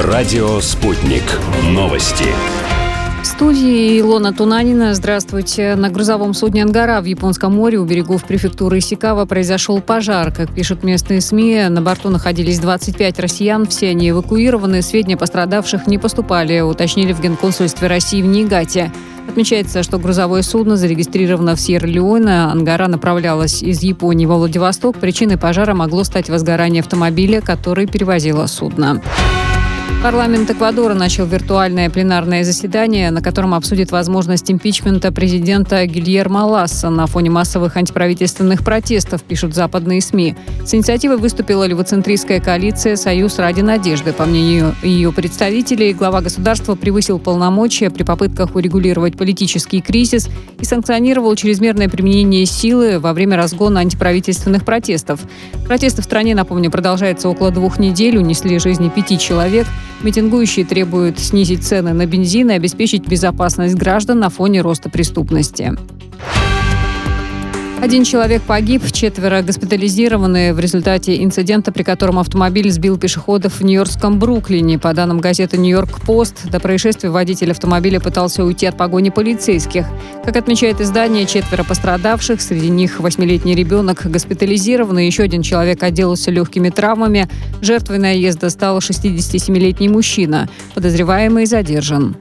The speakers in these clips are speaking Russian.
Радио «Спутник». Новости. В студии Илона Тунанина. Здравствуйте. На грузовом судне «Ангара» в Японском море у берегов префектуры Исикава произошел пожар. Как пишут местные СМИ, на борту находились 25 россиян. Все они эвакуированы. Сведения о пострадавших не поступали, уточнили в Генконсульстве России в Ниигате. Отмечается, что грузовое судно зарегистрировано в Сьерра-Леоне. «Ангара» направлялась из Японии во Владивосток. Причиной пожара могло стать возгорание автомобиля, который перевозило судно. Парламент Эквадора начал виртуальное пленарное заседание, на котором обсудит возможность импичмента президента Гильермо Ласса на фоне массовых антиправительственных протестов, пишут западные СМИ. С инициативой выступила левоцентристская коалиция «Союз ради надежды». По мнению ее представителей, глава государства превысил полномочия при попытках урегулировать политический кризис и санкционировал чрезмерное применение силы во время разгона антиправительственных протестов. Протесты в стране, напомню, продолжаются около 2 недель, унесли жизни 5 человек. Митингующие требуют снизить цены на бензин и обеспечить безопасность граждан на фоне роста преступности. 1 человек погиб, 4 госпитализированы в результате инцидента, при котором автомобиль сбил пешеходов в нью-йоркском Бруклине. По данным газеты «Нью-Йорк-Пост», до происшествия водитель автомобиля пытался уйти от погони полицейских. Как отмечает издание, 4 пострадавших, среди них 8-летний ребенок, госпитализирован, и еще 1 человек отделался легкими травмами. Жертвой наезда стал 67-летний мужчина. Подозреваемый задержан.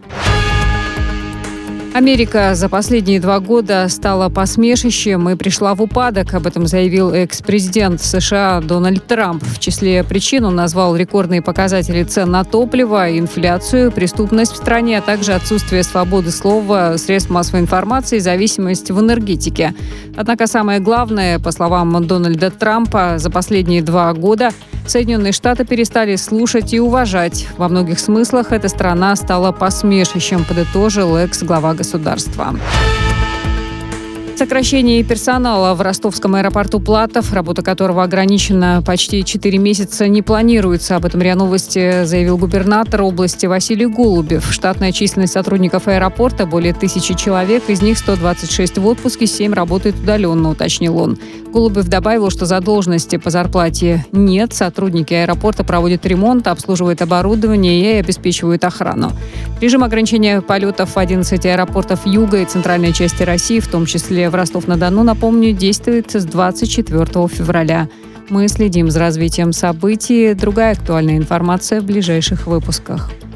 Америка за последние 2 года стала посмешищем и пришла в упадок. Об этом заявил экс-президент США Дональд Трамп. В числе причин он назвал рекордные показатели цен на топливо, инфляцию, преступность в стране, а также отсутствие свободы слова, средств массовой информации и зависимость в энергетике. Однако самое главное, по словам Дональда Трампа, за последние 2 года Соединенные Штаты перестали слушать и уважать. Во многих смыслах эта страна стала посмешищем, подытожил экс-глава государства. Сокращение персонала в ростовском аэропорту Платов, работа которого ограничена почти 4 месяца, не планируется. Об этом РИА Новости заявил губернатор области Василий Голубев. Штатная численность сотрудников аэропорта более 1000 человек, из них 126 в отпуске, 7 работают удаленно, уточнил он. Голубев добавил, что задолженности по зарплате нет. Сотрудники аэропорта проводят ремонт, обслуживают оборудование и обеспечивают охрану. Режим ограничения полетов в 11 аэропортов юга и центральной части России, в том числе в Ростов-на-Дону, напомню, действует с 24 февраля. Мы следим за развитием событий. Другая актуальная информация в ближайших выпусках.